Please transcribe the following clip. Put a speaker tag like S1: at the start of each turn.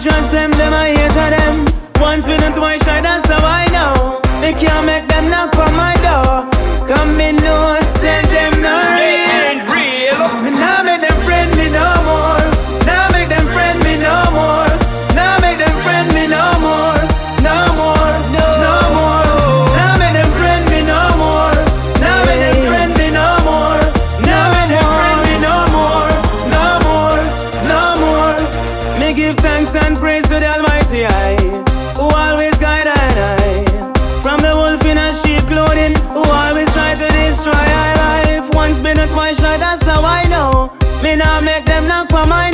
S1: trust them, I hate them. Once we don't twice shy, that's how I know. They can't make them knock on my door. Come in, no, send them no real.
S2: They ain't real.
S1: Me now make them friend me no more. Now make them friend me no more. Now make them friend me no more. No more, no more. Now make them friend me no more. Now make them friend me no more. Now make them friend me no more. No more, no more. Me give thanks and praise to the Almighty I, who always guide I. From the wolf in a sheep clothing, who always try to destroy our life. Once been a twice shy, that's how I know. Me now make them knock for my